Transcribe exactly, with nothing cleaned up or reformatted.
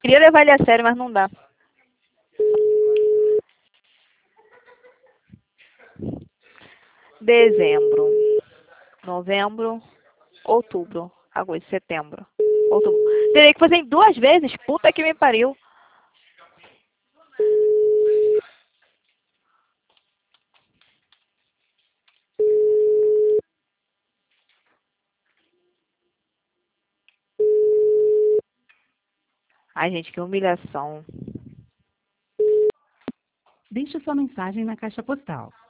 Queria levar ele a sério, mas não dá. Dezembro, novembro, outubro, agosto, setembro, outubro. Terei que fazer em duas vezes? Puta que me pariu. Ai, gente, que humilhação. Deixe sua mensagem na caixa postal.